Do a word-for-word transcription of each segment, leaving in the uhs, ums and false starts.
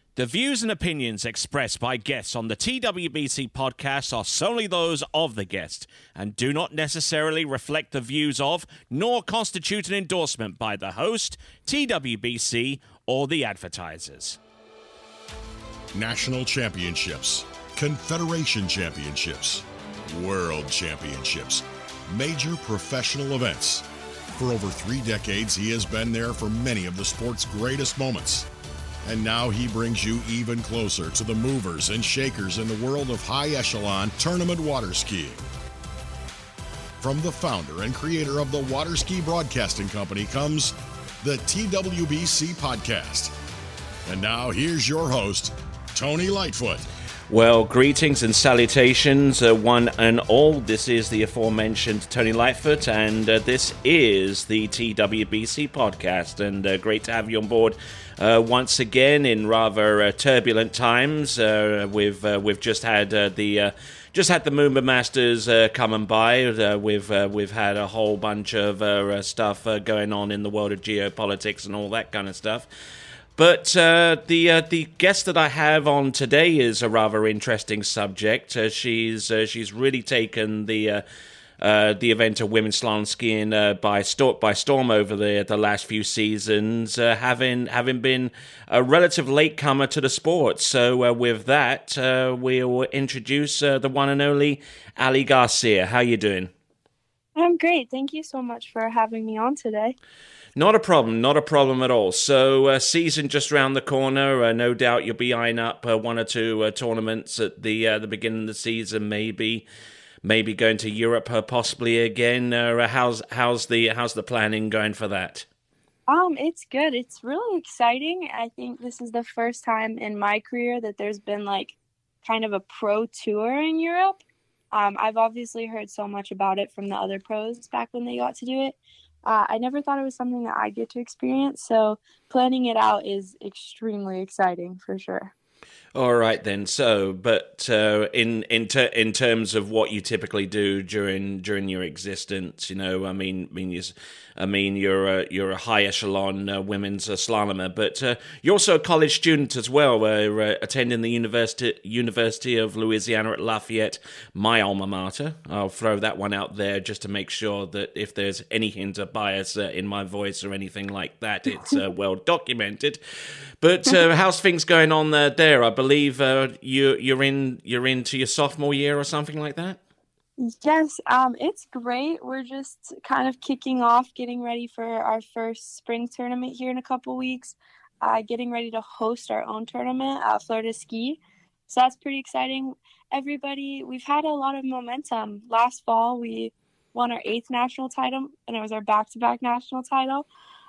The views and opinions expressed by guests on the T W B C podcast are solely those of the guest and do not necessarily reflect the views of, nor constitute an endorsement by the host, T W B C, or the advertisers. National championships, Confederation championships, World championships, major professional events. For over three decades, he has been there for many of the sport's greatest moments. And now he brings you even closer to the movers and shakers in the world of high-echelon tournament water skiing. From the founder and creator of the Water Ski Broadcasting Company comes the T W B C Podcast. And now here's your host, Tony Lightfoot. Well, greetings and salutations, uh, one and all. This is the aforementioned Tony Lightfoot, and uh, this is the T W B C podcast. And uh, great to have you on board uh, once again in rather uh, turbulent times. Uh, we've uh, we've just had uh, the uh, just had the Moomba Masters uh, come and by. Uh, we've uh, we've had a whole bunch of uh, stuff uh, going on in the world of geopolitics and all that kind of stuff. But uh, the uh, the guest that I have on today is a rather interesting subject. Uh, she's uh, she's really taken the uh, uh, the event of women's slalom skiing uh, by storm by storm over the the last few seasons, uh, having having been a relative latecomer to the sport. So uh, with that, uh, we'll introduce uh, the one and only Ali Garcia. How you doing? I'm great. Thank you so much for having me on today. Not a problem, not a problem at all. So, uh, season just round the corner. Uh, no doubt you'll be eyeing up uh, one or two uh, tournaments at the uh, the beginning of the season. Maybe, maybe going to Europe, uh, possibly again. Uh, how's how's the how's the planning going for that? Um, it's good. It's really exciting. I think this is the first time in my career that there's been like kind of a pro tour in Europe. Um, I've obviously heard so much about it from the other pros back when they got to do it. Uh, I never thought it was something that I'd get to experience, so planning it out is extremely exciting for sure. All right then. So, but uh, in in ter- in terms of what you typically do during during your existence, you know, I mean, I mean, you, I mean, you're a you're a high echelon uh, women's uh, slalomer, but uh, you're also a college student as well, uh, uh, attending the University University of Louisiana at Lafayette, my alma mater. I'll throw that one out there just to make sure that if there's any hint of bias uh, in my voice or anything like that, it's uh, well documented. But uh, how's things going on uh, there? I believe uh, you you're in you're into your sophomore year or something like that. Yes, um, it's great. We're just kind of kicking off, getting ready for our first spring tournament here in a couple weeks. Uh, getting ready to host our own tournament, uh, Florida Ski. So that's pretty exciting. Everybody, we've had a lot of momentum. Last fall, we won our eighth national title, and it was our back-to-back national title.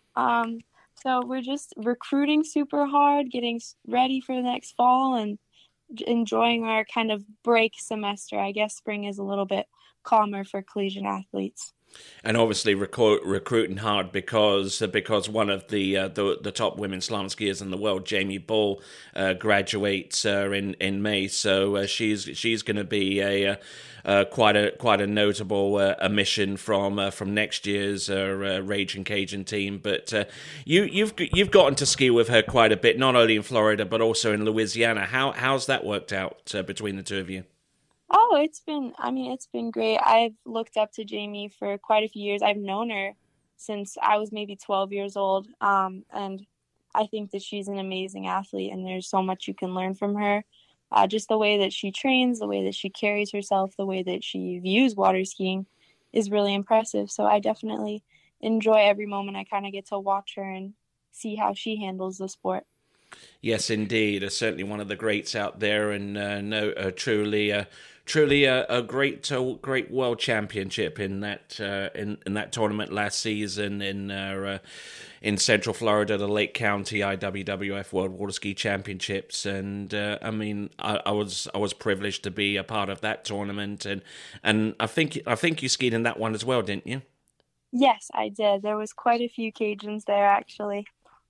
Um, So we're just recruiting super hard, getting ready for the next fall, and enjoying our kind of break semester. I guess spring is a little bit calmer for collegiate athletes. And obviously recruit, recruiting hard because uh, because one of the, uh, the the top women slalom skiers in the world, Jamie Bull, uh, graduates uh, in in May. So uh, she's she's going to be a uh, uh, quite a quite a notable uh, omission from uh, from next year's uh, uh, Raging Cajun team. But uh, you you've you've gotten to ski with her quite a bit, not only in Florida but also in Louisiana. How how's that worked out uh, between the two of you? Oh, it's been, I mean, it's been great. I've looked up to Jamie for quite a few years. I've known her since I was maybe twelve years old. Um, and I think that she's an amazing athlete, and there's so much you can learn from her. Uh, just the way that she trains, the way that she carries herself, the way that she views water skiing is really impressive. So I definitely enjoy every moment I kind of get to watch her and see how she handles the sport. Yes, indeed. Uh, certainly one of the greats out there, and uh, no, uh, truly, uh, truly a, a great, uh, great world championship in that uh, in in that tournament last season in uh, uh, in Central Florida, the Lake County I W W F World Water Ski Championships, and uh, I mean, I, I was I was privileged to be a part of that tournament, and and I think I think you skied in that one as well, didn't you? Yes, I did. There was quite a few Cajuns there, actually.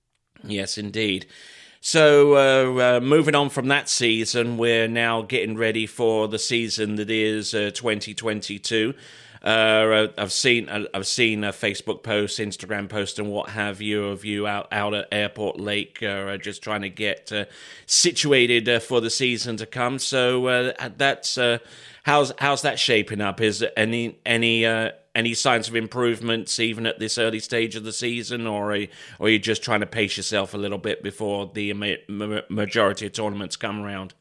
Yes, indeed. So, uh, uh, moving on from that season, we're now getting ready for the season that is uh, twenty twenty-two. Uh, I've seen I've seen uh, Facebook posts, Instagram posts, and what have you of you out, out at Airport Lake, uh, just trying to get uh, situated uh, for the season to come. So uh, that's uh, how's how's that shaping up? Is there any any uh, any signs of improvements even at this early stage of the season, or are you, or are you just trying to pace yourself a little bit before the ma- majority of tournaments come around?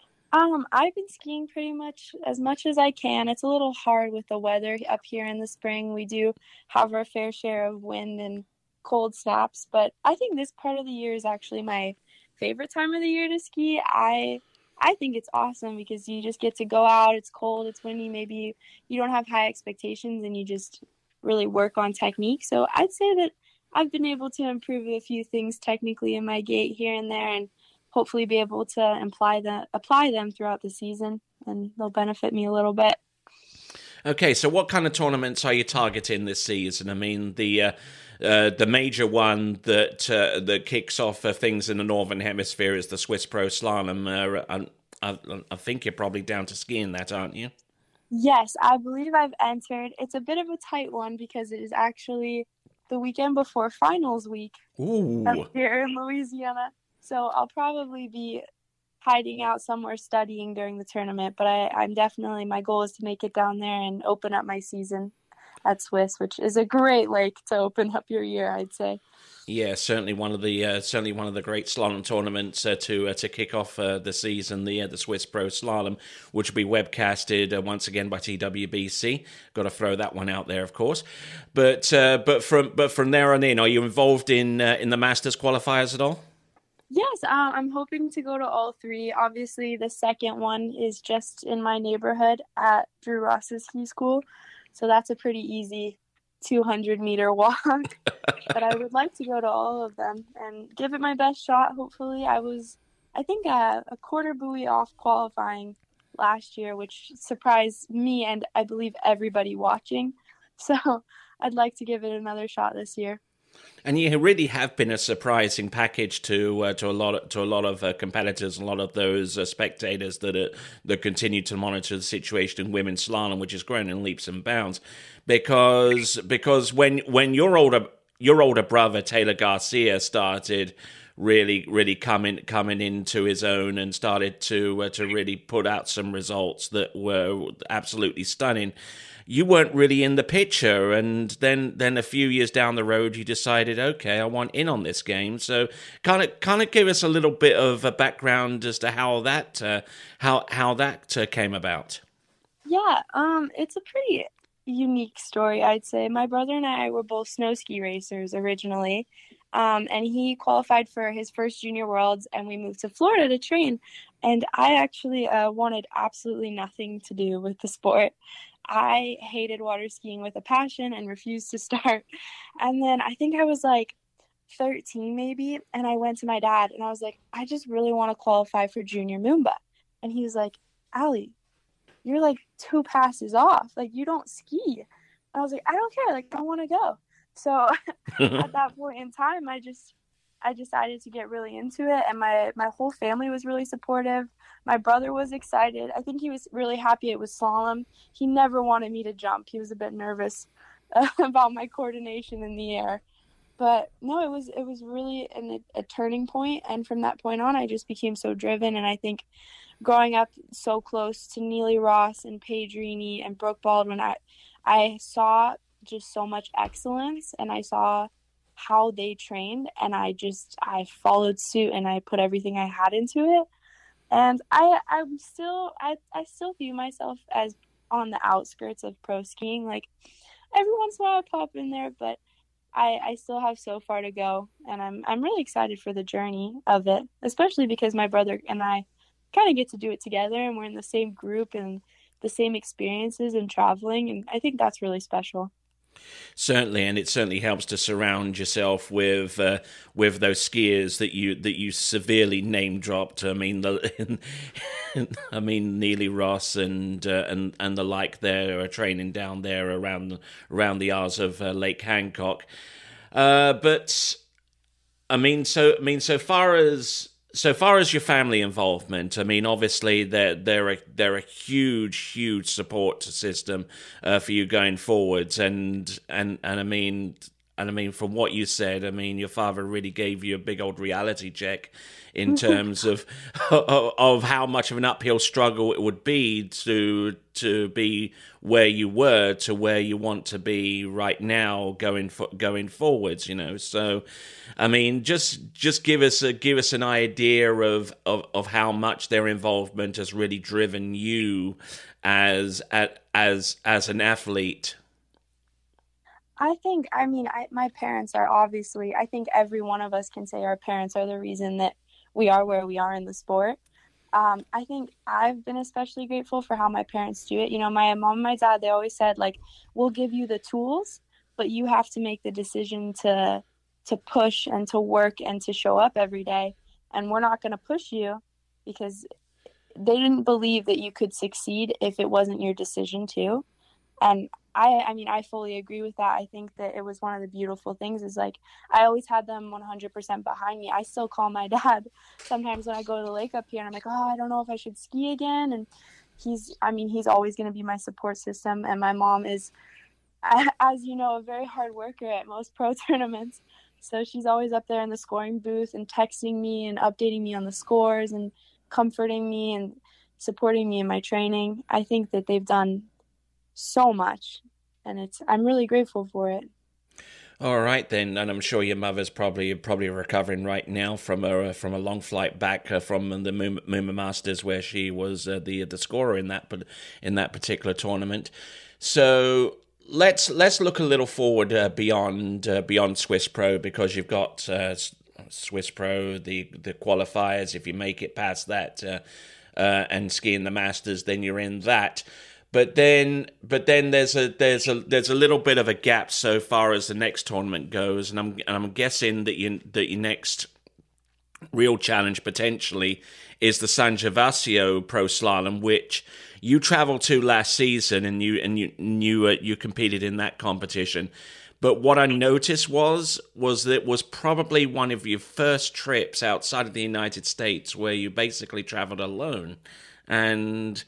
Um, I've been skiing pretty much as much as I can. It's a little hard with the weather up here in the spring. We do have our fair share of wind and cold snaps, but I think this part of the year is actually my favorite time of the year to ski. I I think it's awesome because you just get to go out. It's cold, it's windy. Maybe you don't have high expectations and you just really work on technique. So I'd say that I've been able to improve a few things technically in my gait here and there, and hopefully be able to apply that apply them throughout the season, and they'll benefit me a little bit. Okay, so what kind of tournaments are you targeting this season? I mean, the uh, uh, the major one that uh, that kicks off uh, things in the Northern Hemisphere is the Swiss Pro Slalom. Uh, I, I, I think you're probably down to skiing that, aren't you? Yes, I believe I've entered. It's a bit of a tight one because it is actually the weekend before finals week. Ooh. Up here in Louisiana. So I'll probably be hiding out somewhere studying during the tournament, but I, I'm definitely, my goal is to make it down there and open up my season at Swiss, which is a great lake to open up your year, I'd say. Yeah, certainly one of the uh, certainly one of the great slalom tournaments uh, to uh, to kick off uh, the season, the uh, the Swiss Pro Slalom, which will be webcasted uh, once again by T W B C. Got to throw that one out there, of course. But uh, but from but from there on in, are you involved in uh, in the Masters qualifiers at all? Yes, um, I'm hoping to go to all three. Obviously, the second one is just in my neighborhood at Drew Ross's ski school, so that's a pretty easy two hundred meter walk. But I would like to go to all of them and give it my best shot. Hopefully, I was, I think, a, a quarter buoy off qualifying last year, which surprised me and I believe everybody watching. So I'd like to give it another shot this year. And you really have been a surprising package to uh, to a lot of, to a lot of uh, competitors, a lot of those uh, spectators that are, that continue to monitor the situation in women's slalom, which has grown in leaps and bounds. Because because when when your older your older brother Taylor Garcia started really really coming coming into his own and started to uh, to really put out some results that were absolutely stunning, you weren't really in the picture, and then then a few years down the road, you decided, okay, I want in on this game. So, kind of kind of give us a little bit of a background as to how that uh, how how that uh, came about. Yeah, um, it's a pretty unique story, I'd say. My brother and I were both snow ski racers originally, um, and he qualified for his first Junior Worlds, and we moved to Florida to train. And I actually uh, wanted absolutely nothing to do with the sport. I hated water skiing with a passion and refused to start. And then I think I was like thirteen maybe, and I went to my dad and I was like, I just really want to qualify for Junior Moomba. And he was like, Allie, you're like two passes off. Like, you don't ski. And I was like, I don't care. Like, I want to go. So at that point in time, I just I decided to get really into it, and my, my whole family was really supportive. My brother was excited. I think he was really happy it was slalom. He never wanted me to jump. He was a bit nervous uh, about my coordination in the air. But no, it was it was really an, a turning point, and from that point on, I just became so driven. And I think growing up so close to Neely Ross and Paige Reaney and Brooke Baldwin, I, I saw just so much excellence, and I saw how they trained, and I just I followed suit and I put everything I had into it. And I I'm still I, I still view myself as on the outskirts of pro skiing. Like, every once in a while I pop in there, but I, I still have so far to go, and I'm I'm really excited for the journey of it, especially because my brother and I kind of get to do it together, and we're in the same group and the same experiences and traveling, and I think that's really special. Certainly, and it certainly helps to surround yourself with uh, with those skiers that you that you severely name dropped. I mean, the I mean Neely Ross and uh, and and the like. There are training down there around around the Isles of uh, Lake Hancock. Uh, but I mean, so I mean, so far as so far as your family involvement, I mean, obviously they're they're a they're a huge, huge support system uh, for you going forwards, and and and I mean, and I mean, from what you said, I mean, your father really gave you a big old reality check in terms of of how much of an uphill struggle it would be to to be where you were to where you want to be right now going for, going forwards, you know. So, I mean, just just give us a, give us an idea of, of, of how much their involvement has really driven you as as as an athlete. I think, I mean, I, my parents are obviously, I think every one of us can say our parents are the reason that we are where we are in the sport. Um, I think I've been especially grateful for how my parents do it. You know, my mom and my dad, they always said, like, we'll give you the tools, but you have to make the decision to to push and to work and to show up every day. And we're not going to push you because they didn't believe that you could succeed if it wasn't your decision to. And I, I mean, I fully agree with that. I think that it was one of the beautiful things is like, I always had them one hundred percent behind me. I still call my dad sometimes when I go to the lake up here and I'm like, oh, I don't know if I should ski again. And he's, I mean, he's always going to be my support system. And my mom is, as you know, a very hard worker at most pro tournaments. So she's always up there in the scoring booth and texting me and updating me on the scores and comforting me and supporting me in my training. I think that they've done so much, and it's I'm really grateful for it. All right then, and I'm sure your mother's probably probably recovering right now from a from a long flight back uh, from the Mooma Masters, where she was uh, the the scorer in that in that particular tournament. So let's let's look a little forward uh, beyond uh, beyond Swiss Pro, because you've got uh, Swiss Pro, the the qualifiers. If you make it past that uh, uh, and skiing the Masters, then you're in that. But then, but then there's a there's a there's a little bit of a gap so far as the next tournament goes, and I'm and I'm guessing that you that your next real challenge potentially is the San Gervasio Pro Slalom, which you traveled to last season, and you and you and you, uh, you competed in that competition. But what I noticed was was that it was probably one of your first trips outside of the United States where you basically traveled alone, and.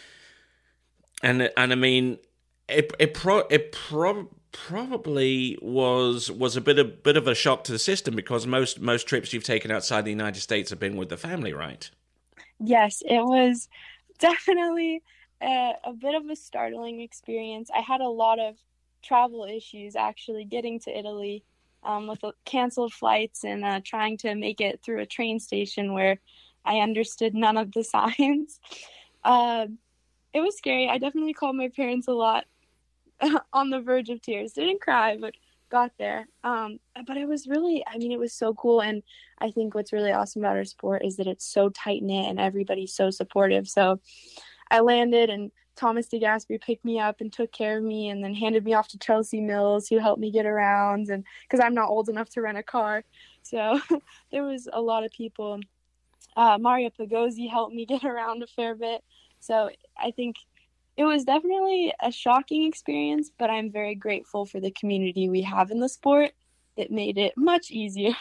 And and I mean, it it pro it pro, probably was was a bit of bit of a shock to the system, because most most trips you've taken outside the United States have been with the family, right? Yes, it was definitely a, a bit of a startling experience. I had a lot of travel issues actually getting to Italy, um, with canceled flights and uh, trying to make it through a train station where I understood none of the signs. Uh, It was scary. I definitely called my parents a lot on the verge of tears. Didn't cry, but got there. Um, but it was really, I mean, it was so cool. And I think what's really awesome about our sport is that it's so tight-knit and everybody's so supportive. So I landed and Thomas DeGasperi picked me up and took care of me and then handed me off to Chelsea Mills, who helped me get around, and because I'm not old enough to rent a car. So there was a lot of people. Uh, Mario Pagozzi helped me get around a fair bit. So I think it was definitely a shocking experience, but I'm very grateful for the community we have in the sport that made it much easier.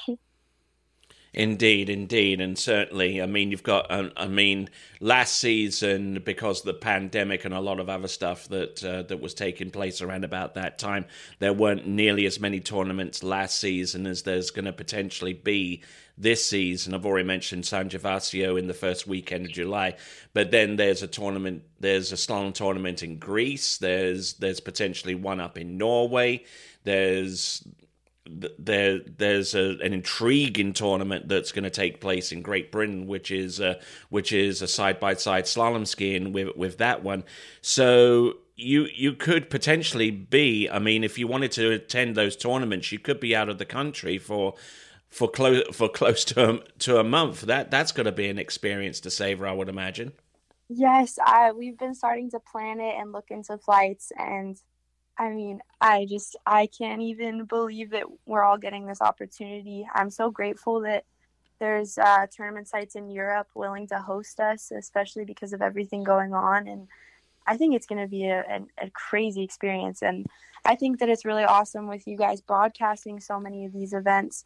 Indeed, indeed, and certainly, I mean, you've got, uh, I mean, last season, because of the pandemic and a lot of other stuff that uh, that was taking place around about that time, there weren't nearly as many tournaments last season as there's going to potentially be this season. I've already mentioned San Gervasio in the first weekend of July, but then there's a tournament, there's a slalom tournament in Greece, there's there's potentially one up in Norway, there's there there's a, an intriguing tournament that's going to take place in Great Britain, which is uh, which is a side by side slalom skiing with with that one. So you you could potentially be, I mean, if you wanted to attend those tournaments, you could be out of the country for for close for close to a, to a month. That that's going to be an experience to savor, I would imagine. Yes, I we've been starting to plan it and look into flights, and I mean, I just, I can't even believe that we're all getting this opportunity. I'm so grateful that there's uh, tournament sites in Europe willing to host us, especially because of everything going on. And I think it's going to be a, a, a crazy experience. And I think that it's really awesome with you guys broadcasting so many of these events.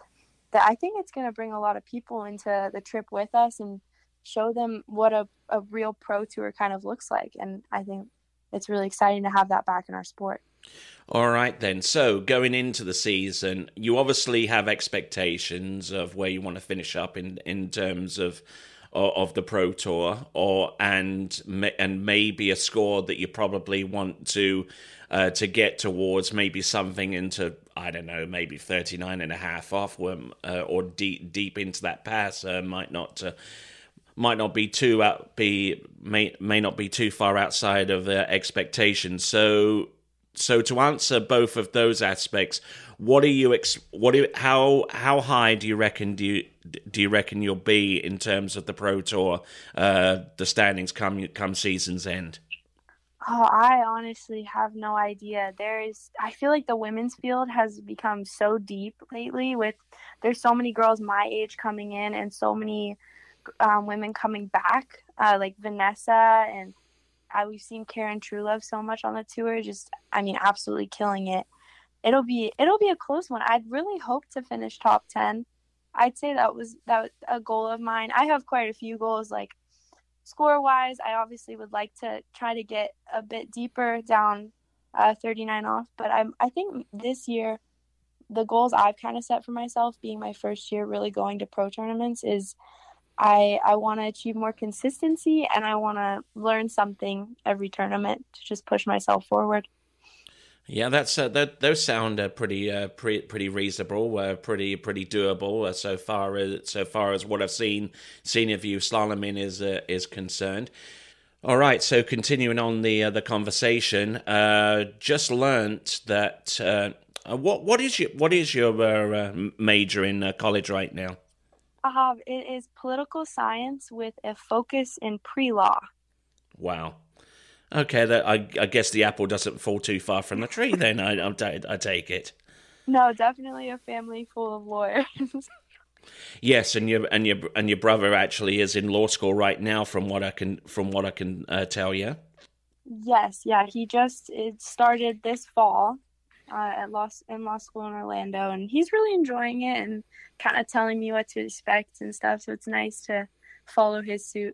that I think it's going to bring a lot of people into the trip with us and show them what a, a real pro tour kind of looks like. And I think it's really exciting to have that back in our sport. All right, then. So going into the season, you obviously have expectations of where you want to finish up in, in terms of of the Pro Tour, or and and maybe a score that you probably want to uh, to get towards, maybe something into, I don't know, maybe thirty-nine and a half off, um, uh, or deep deep into that pass uh, might not uh, might not be too out, be may may not be too far outside of uh, expectations. So so to answer both of those aspects, what are you ex- what do you, how how high do you reckon do you do you reckon you'll be in terms of the Pro Tour, uh, the standings come come season's end? Oh, I honestly have no idea. There's, I feel like the women's field has become so deep lately. With there's so many girls my age coming in, and so many um, women coming back, uh, like Vanessa, and uh, we've seen Karen Truelove so much on the tour. Just, I mean, absolutely killing it. It'll be it'll be a close one. I'd really hope to finish top ten. I'd say that was that was a goal of mine. I have quite a few goals, like score-wise. I obviously would like to try to get a bit deeper down uh, thirty-nine off, but I'm, I think this year the goals I've kind of set for myself, being my first year really going to pro tournaments, is I I want to achieve more consistency, and I want to learn something every tournament to just push myself forward. Yeah, that's uh, that. Those sound uh, pretty, uh, pretty, pretty reasonable. Uh, pretty, pretty doable uh, so far as so far as what I've seen seen of you slaloming is uh, is concerned. All right, so continuing on the uh, the conversation, uh, just learnt that uh, what what is your what is your uh, major in uh, college right now? Uh, it is political science with a focus in pre-law. Wow. Okay, that, I, I guess the apple doesn't fall too far from the tree then, I, I, I take it. No, definitely a family full of lawyers. Yes, and your and your and your brother actually is in law school right now, from what I can from what I can uh, tell you. Yes, yeah, he just it started this fall uh, at law in law school in Orlando, and he's really enjoying it and kind of telling me what to expect and stuff. So it's nice to follow his suit.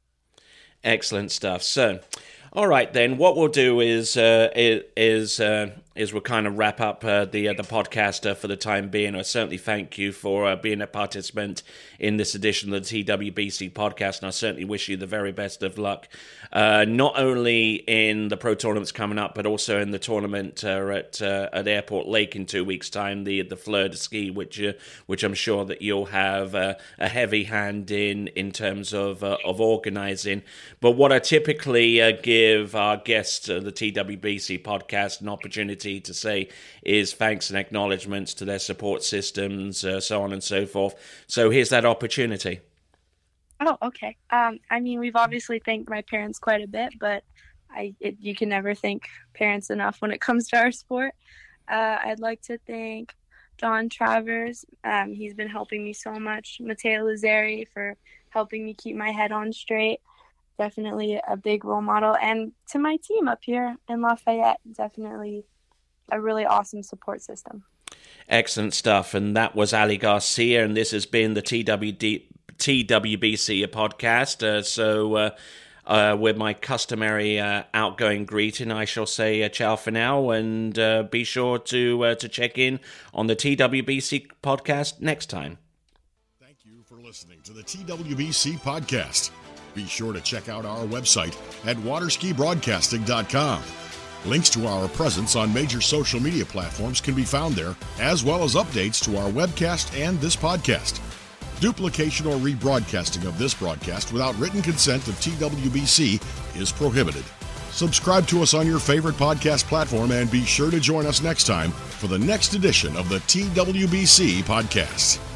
Excellent stuff. So, all right then. What we'll do is uh, is uh, is we'll kind of wrap up uh, the uh, the podcast uh, for the time being. I certainly thank you for uh, being a participant in this edition of the T W B C podcast, and I certainly wish you the very best of luck, uh, not only in the pro tournaments coming up, but also in the tournament uh, at uh, at Airport Lake in two weeks' time, the the Fleur de Ski, which uh, which I'm sure that you'll have uh, a heavy hand in in terms of uh, of organising. But what I typically uh, give our guests of the T W B C podcast an opportunity to say is thanks and acknowledgements to their support systems, uh, so on and so forth. So here's that opportunity. Oh, okay. Um, I mean, we've obviously thanked my parents quite a bit, but I it, you can never thank parents enough when it comes to our sport. Uh, I'd like to thank John Travers. Um, he's been helping me so much. Matteo Lazzari for helping me keep my head on straight. Definitely a big role model. And to my team up here in Lafayette, definitely a really awesome support system. Excellent stuff. And that was Ali Garcia, and this has been the T W D, T W B C podcast. Uh, so uh, uh, with my customary uh, outgoing greeting, I shall say uh, ciao for now, and uh, be sure to uh, to check in on the T W B C podcast next time. Thank you for listening to the T W B C podcast. Be sure to check out our website at waterski broadcasting dot com. Links to our presence on major social media platforms can be found there, as well as updates to our webcast and this podcast. Duplication or rebroadcasting of this broadcast without written consent of T W B C is prohibited. Subscribe to us on your favorite podcast platform, and be sure to join us next time for the next edition of the T W B C podcast.